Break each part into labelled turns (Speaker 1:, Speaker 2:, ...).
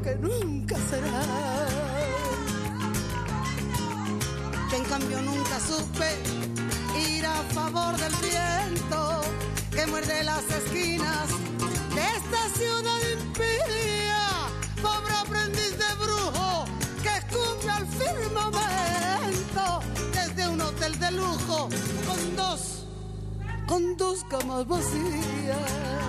Speaker 1: que nunca será. Que en cambio nunca supe ir a favor del viento que muerde las esquinas de esta ciudad impía. Pobre aprendiz de brujo que escupe al firmamento desde un hotel de lujo con dos camas vacías.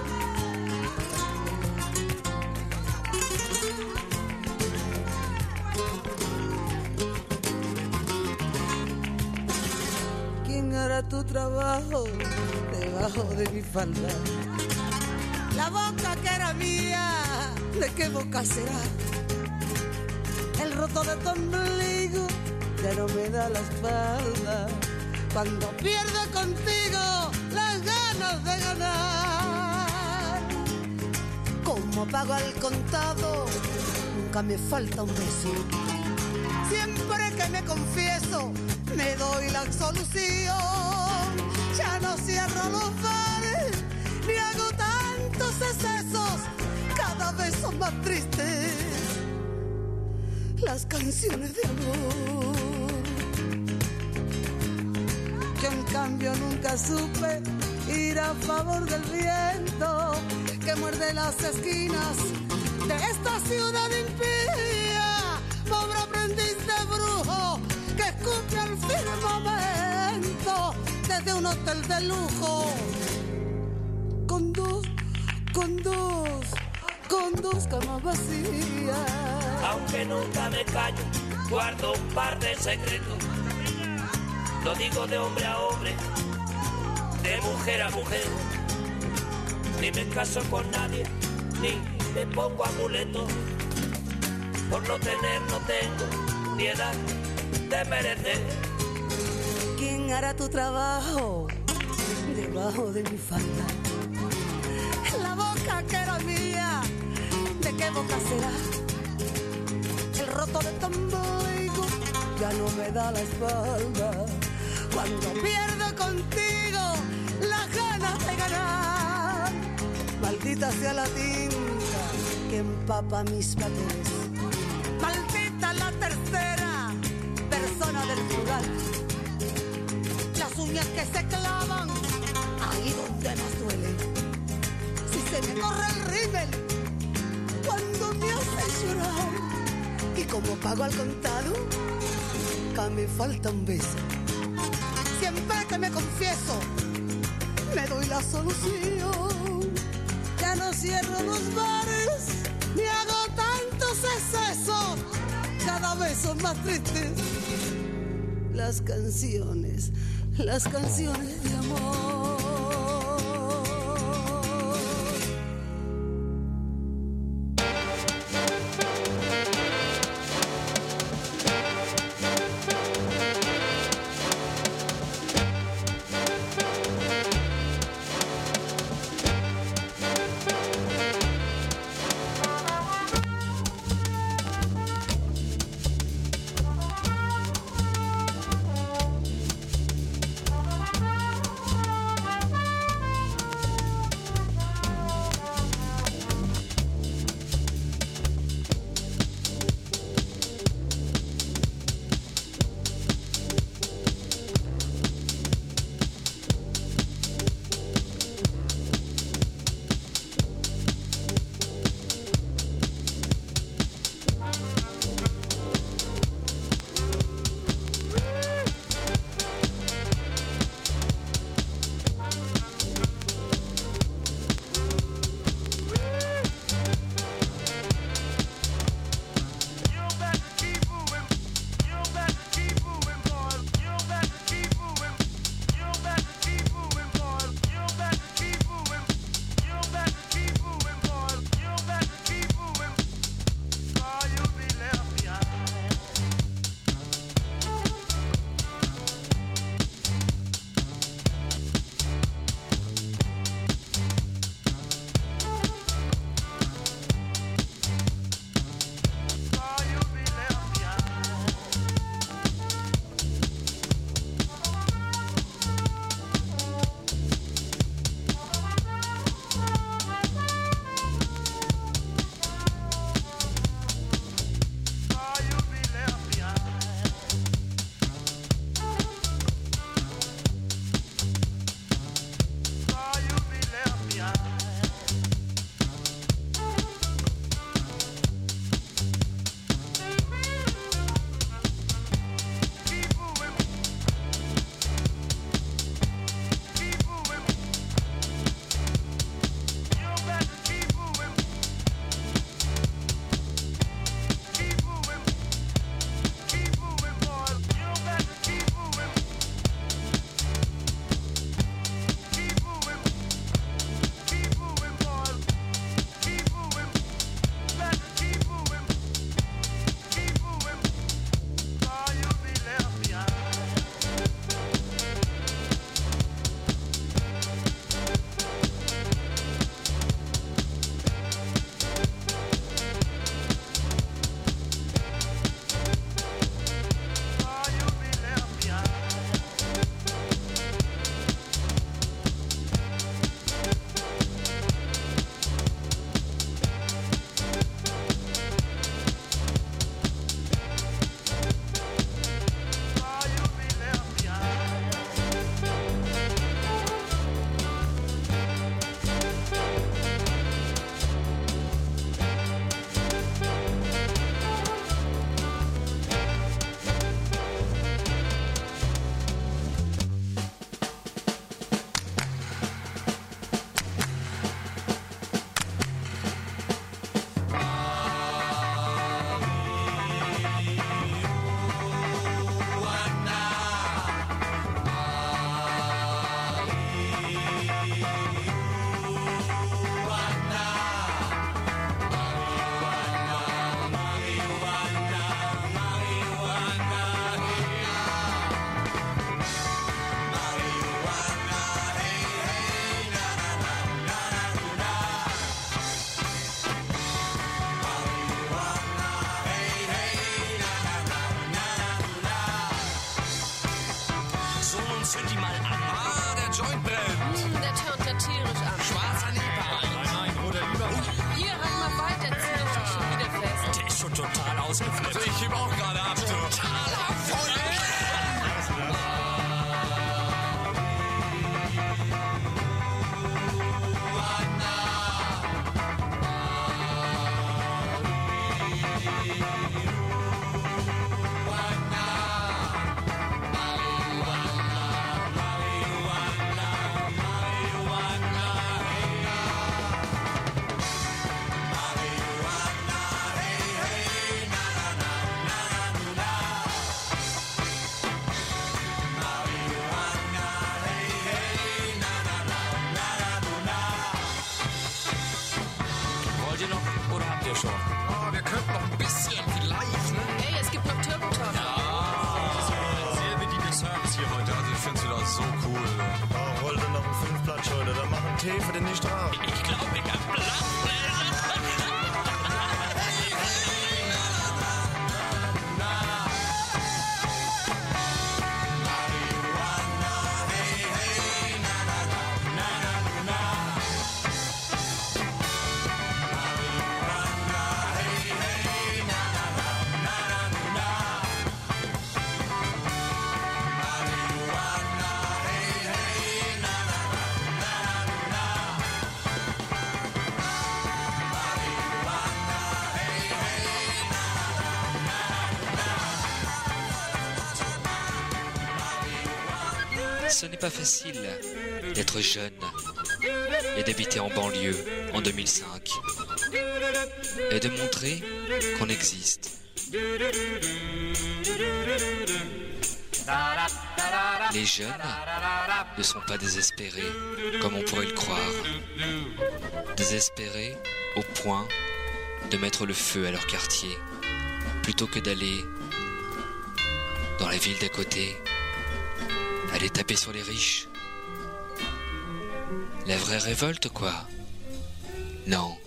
Speaker 1: ¿Quién hará tu trabajo debajo de mi falda? La boca que era mía, ¿de qué boca será? El roto de tu ombligo ya no me da la espalda cuando pierdo contigo las ganas de ganar. Como pago al contado, nunca me falta un beso. Siempre que me confieso, me doy la absolución. Ya no cierro los bares, ni hago tantos excesos. Cada vez son más tristes las canciones de amor. Yo en cambio nunca supe ir a favor del viento que muerde las esquinas de esta ciudad impía. Pobre aprendiz de brujo que escupe al firmamento desde un hotel de lujo con dos camas vacías.
Speaker 2: Aunque nunca me callo, guardo un par de secretos. Lo digo de hombre a hombre, de mujer a mujer. Ni me caso con nadie, ni me pongo amuletos. Por no tener no tengo ni edad de merecer.
Speaker 1: ¿Quién hará tu trabajo debajo de mi falda? La boca que era mía, ¿de qué boca será? El roto de tu ombligo ya no me da la espalda cuando pierdo contigo las ganas de ganar. Maldita sea la tinta que empapa mis papeles. Maldita la tercera persona del plural. Las uñas que se clavan ahí donde más duele. Si se me corre el rímel cuando me hace llorar. Y como pago al contado, nunca me falta un beso. Siempre que me confieso, me doy la solución. Ya no cierro los bares, ni hago tantos excesos. Cada vez son más tristes las canciones de amor.
Speaker 3: zünd die mal an.
Speaker 4: Ah, der Joint brennt.
Speaker 5: Der turnt ja tierisch an.
Speaker 3: Schwarzer Nepal.
Speaker 6: Nein, roter Übergang.
Speaker 5: Hier, halt mal weiter, zieh dich schon wieder fest.
Speaker 3: Der ist schon total ausgeflippt.
Speaker 4: Also ich heb auch gerade ab.
Speaker 3: Totaler Voll. Wollt ihr noch oder habt ihr schon?
Speaker 4: Oh, wir könnten noch ein bisschen, vielleicht, ne?
Speaker 5: Ey, es gibt noch Türkentorte.
Speaker 6: Sehr bediente Service hier heute.
Speaker 4: Also ich find's wieder so cool.
Speaker 7: Oh, wollte noch einen 5-Platz heute. Dann mach einen Tee für den nicht drauf.
Speaker 3: Ich glaube, ich hab Blattbläser.
Speaker 8: Ce n'est pas facile d'être jeune et d'habiter en banlieue en 2005 et de montrer qu'on existe. Les jeunes ne sont pas désespérés comme on pourrait le croire. Désespérés au point de mettre le feu à leur quartier plutôt que d'aller dans la ville d'à côté. Aller taper sur les riches. La vraie révolte, quoi. Non.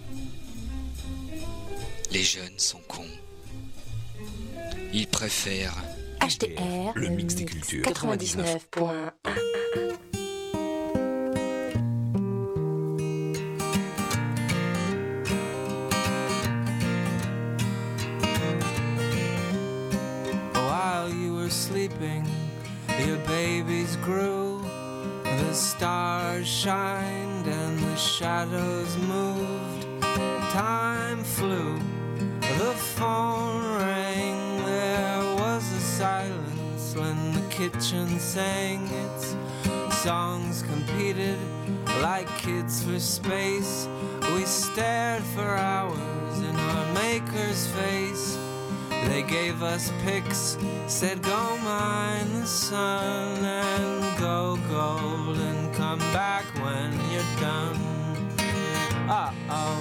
Speaker 8: Les jeunes sont cons. Ils préfèrent
Speaker 9: HDR,
Speaker 10: le mix des cultures.
Speaker 9: 99.1.
Speaker 11: While you were sleeping, your babies grew, the stars shined and the shadows moved. Time flew, the phone rang, there was a silence when the kitchen sang its songs competed like kids for space. We stared for hours in our maker's face. They gave us pics, said go mine the sun and go gold and come back when you're done. Uh-oh,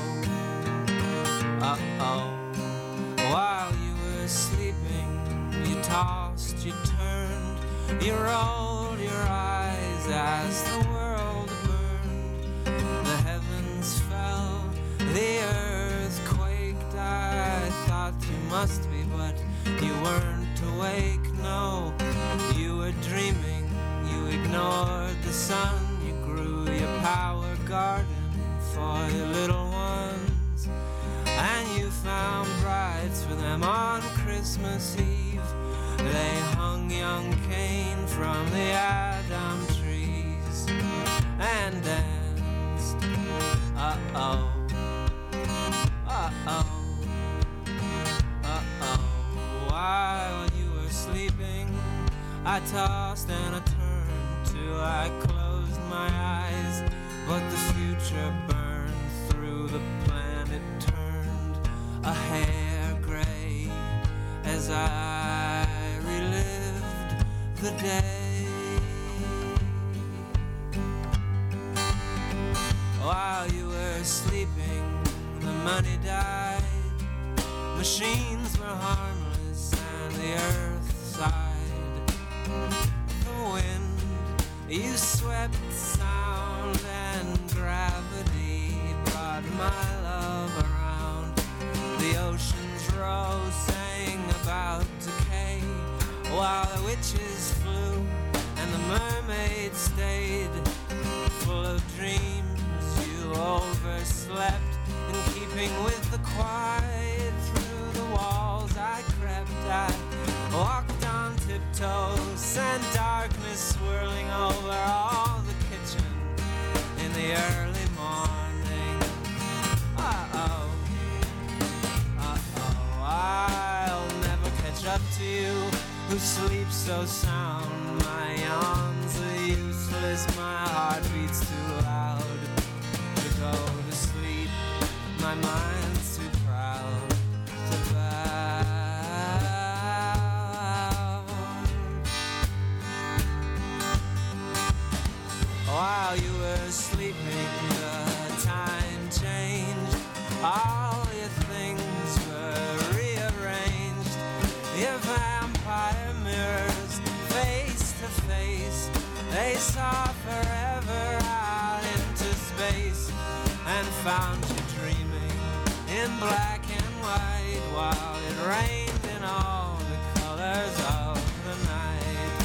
Speaker 11: uh-oh. While you were sleeping, you tossed, you turned, you rolled your eyes as the world burned. The heavens fell, the earth quaked. I thought you must be, but you weren't awake, no. You were dreaming, you ignored the sun. You grew your power garden for your little ones, and you found brides for them on Christmas Eve. They hung young Cain from the Adam trees and danced. Uh-oh, uh-oh, uh-oh. While you were sleeping, I tossed and I turned till I closed my eyes, but the future burned through the planet, turned a hair gray as I relived the day. While you were sleeping, the money died, machines were harmless and the earth sighed. The wind, you swept sound and gravity brought my love around. The oceans rose, sang about decay, while the witches flew and the going over all the kitchen in the early morning. Uh-oh, I'll never catch up to you who sleeps so sound. My yawns are useless, my heart beats too loud to go to sleep. My mind's too proud to bow. While you were sleeping, the time changed. All your things were rearranged. Your vampire mirrors, face to face, they saw forever out into space and found you dreaming in black and white while it rained in all the colors of the night.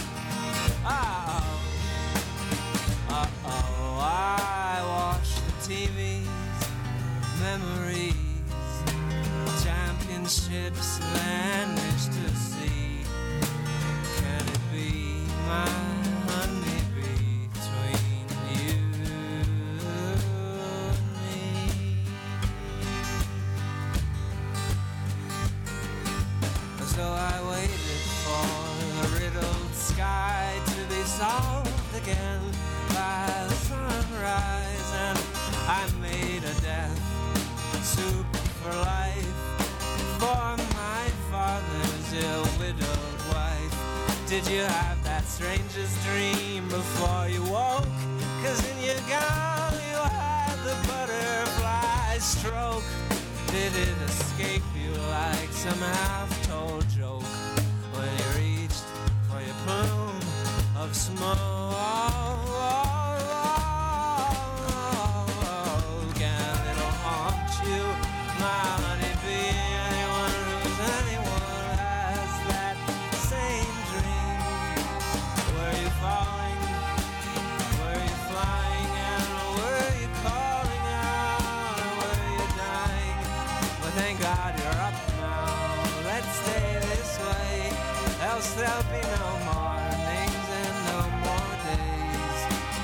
Speaker 11: I watched the TV's memories, championships vanished to sea. Can it be my honeybee between you and me? So I waited for the riddled sky to be solved again by the sunrise, and I made a death soup for life for my father's ill-widowed wife. Did you have that strangest dream before you woke? 'Cause in your gown you had the butterfly stroke. Did it escape you like some half-told joke when you reached for your plume of smoke? Can it haunt you, my honeybee? Anyone who's anyone has that same dream. Were you falling? Were you flying? And were you calling out? Or were you dying? Well, thank God you're up now. Let's stay this way, else there'll be no mornings and no more days.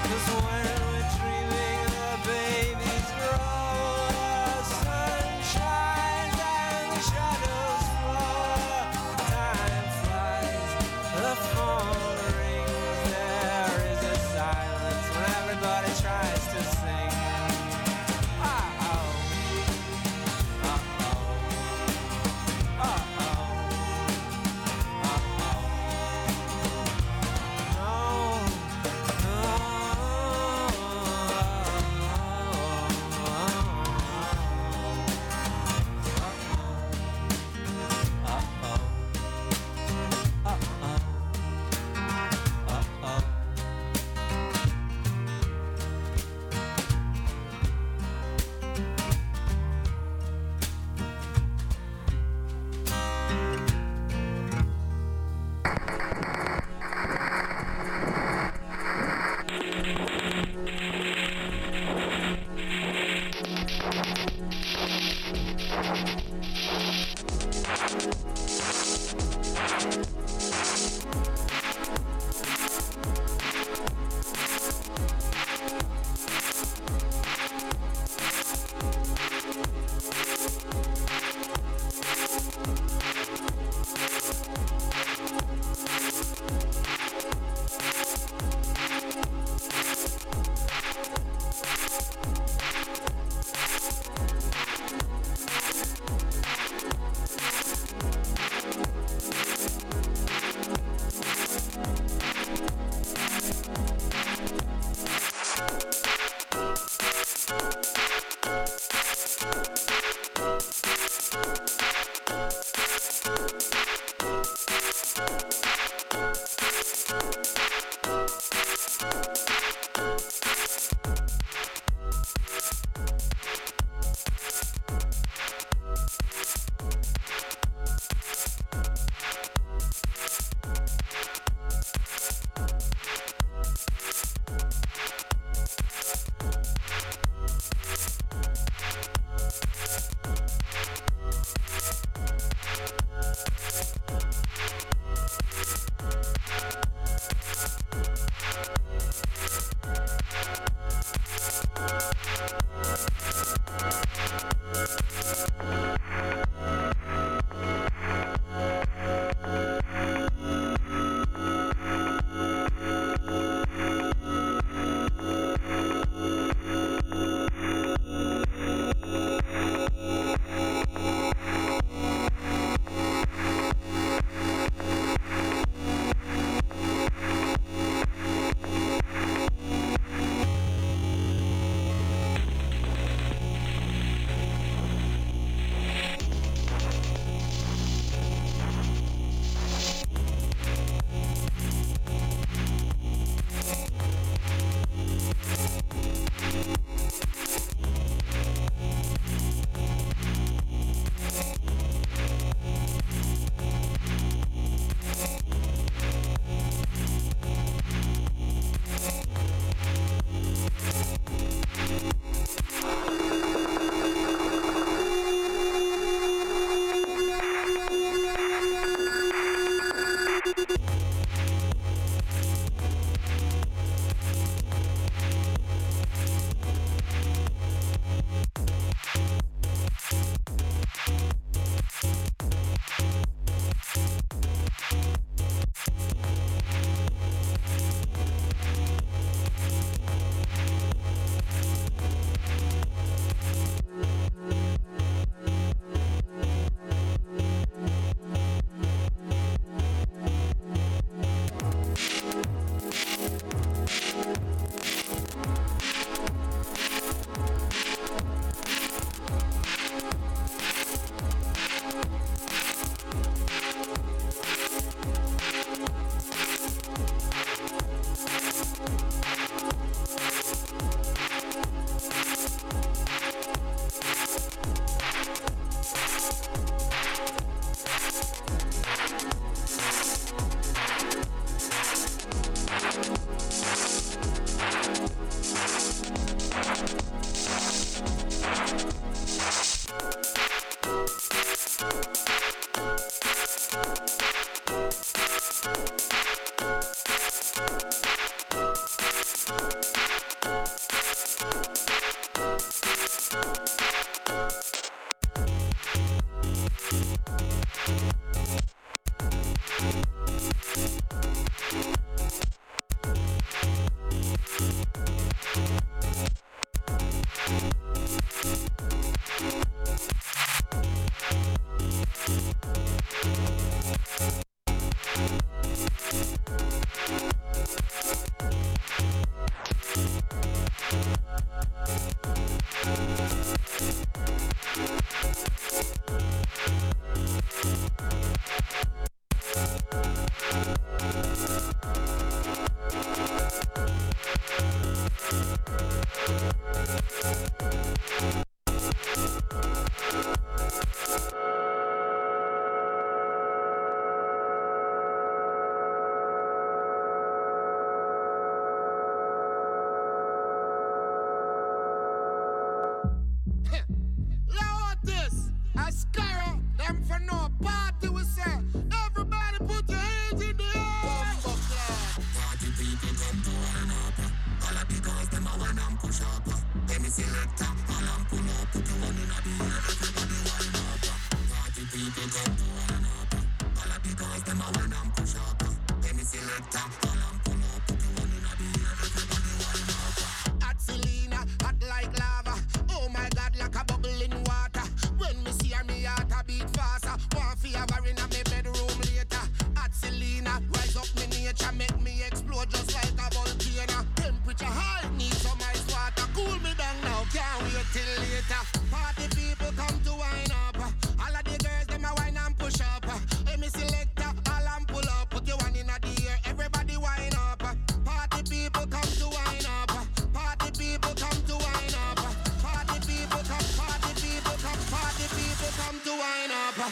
Speaker 10: Lord, this, a scarrow, them for no party, we say. Everybody put your hands in the air. Party people come to wine up. All of the girls, them a wine and push up. Any selector, all and pull up. Put your one in the air, everybody wine up. Party people come to wine up. All of the girls, them a wine and push up. Any selector, all and pull up. Put your one in the air, everybody wine up. Hot Selena, hot like lava. Oh my God, like a bubble in water. When me see her, me heart a beat faster. Want fi have her in a me bedroom later. Hot Selena, rise up me nature, make me explode just like a volcano. Temperature high, need some ice water. Cool me down now, can't wait till later. Party people come to wine up. All of the girls, them a wine and push up. Hey, me selector, all and pull up. Put your one in the air, everybody wine up. Party people come to wine up. Party people come to wine up. Party people come, party people come, party people come to wine up.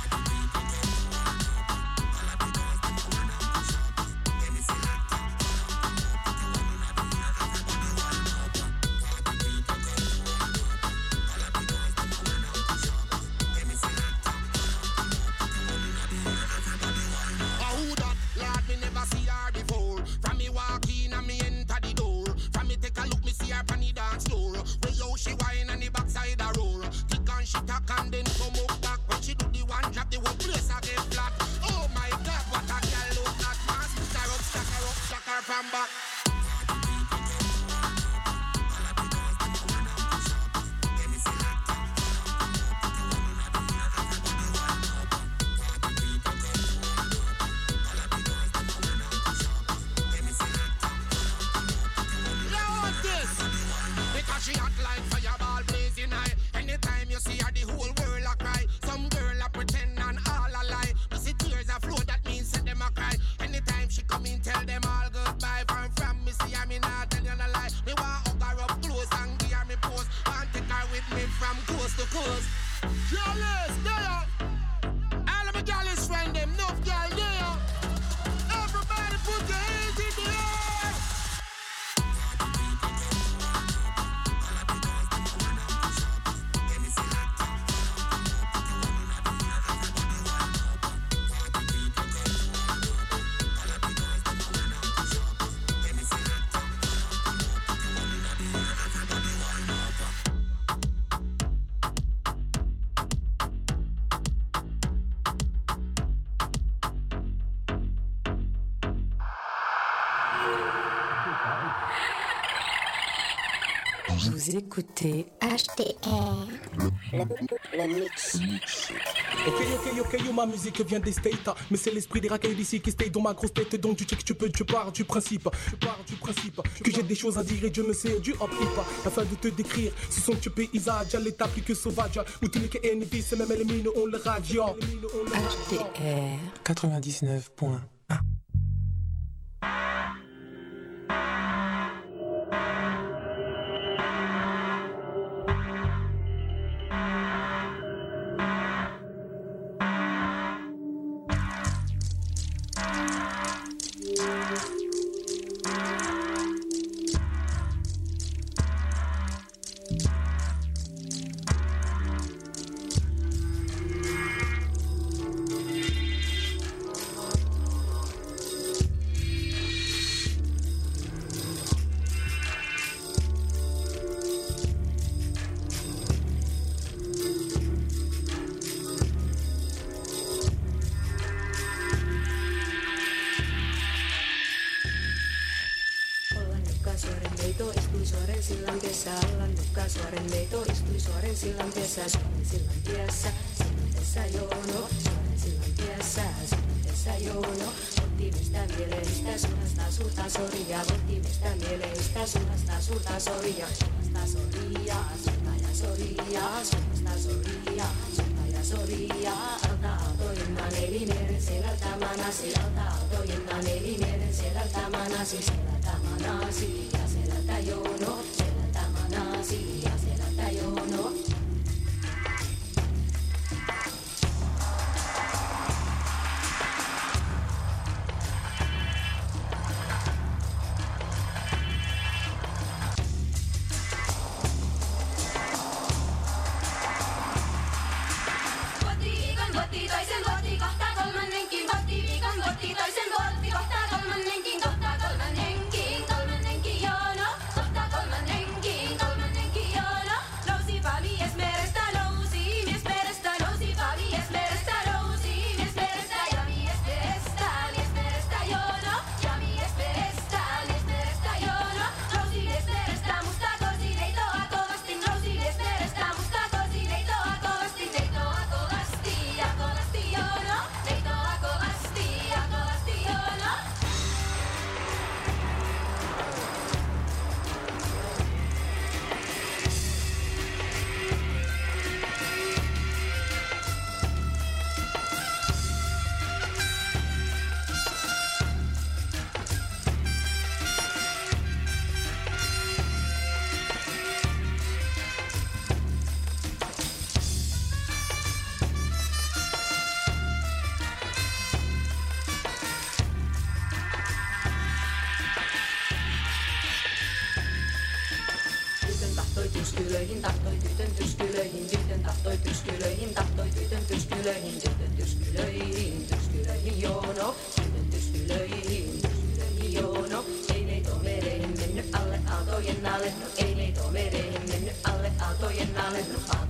Speaker 10: She whine on the backside a roll. Tick and she tack and then come up back. When she do the one drop, the whole place a get flat. Oh my God, what a girl look at. Man, stack her from back. She hot like fireball blazing high. Anytime you see her, the whole world a cry. Some girl a pretend and all a lie. You see tears a flow, that means set them a cry. Anytime she come in, tell them all goodbye. From me see her, me not tell you no lie. Me want hug her up close and give her me pose. Want take her with me from coast to coast. Jealous, there. All of my jealous friend, them enough girl there. Everybody put your hands in the air.
Speaker 9: Vous écoutez HTR, le mix.
Speaker 12: Ok, ma musique vient des States. Mais c'est l'esprit des racailles d'ici qui stay dans ma grosse tête. Donc tu check, tu pars du principe que j'ai des choses à dire et je me sais du hop-hip. Afin de te décrire, ce sont tes paysages à l'état plus que sauvage. Où tu n'es que NB, c'est même les mines, on le radio.
Speaker 9: HTR
Speaker 11: 99.1.
Speaker 9: tyskylöihin, tahtoi tytön tyskylöihin, tytön tahtoi tyskylöihin, tahtoi tytön tyskylöihin, tytön tyskylöihin, tyskylöihin joono, tytön tyskylöihin, tyskylöihin joono. Ei neito mereihin mennyt alle aaltojen alle, no ei neito mereihin mennyt alle aaltojen alle, no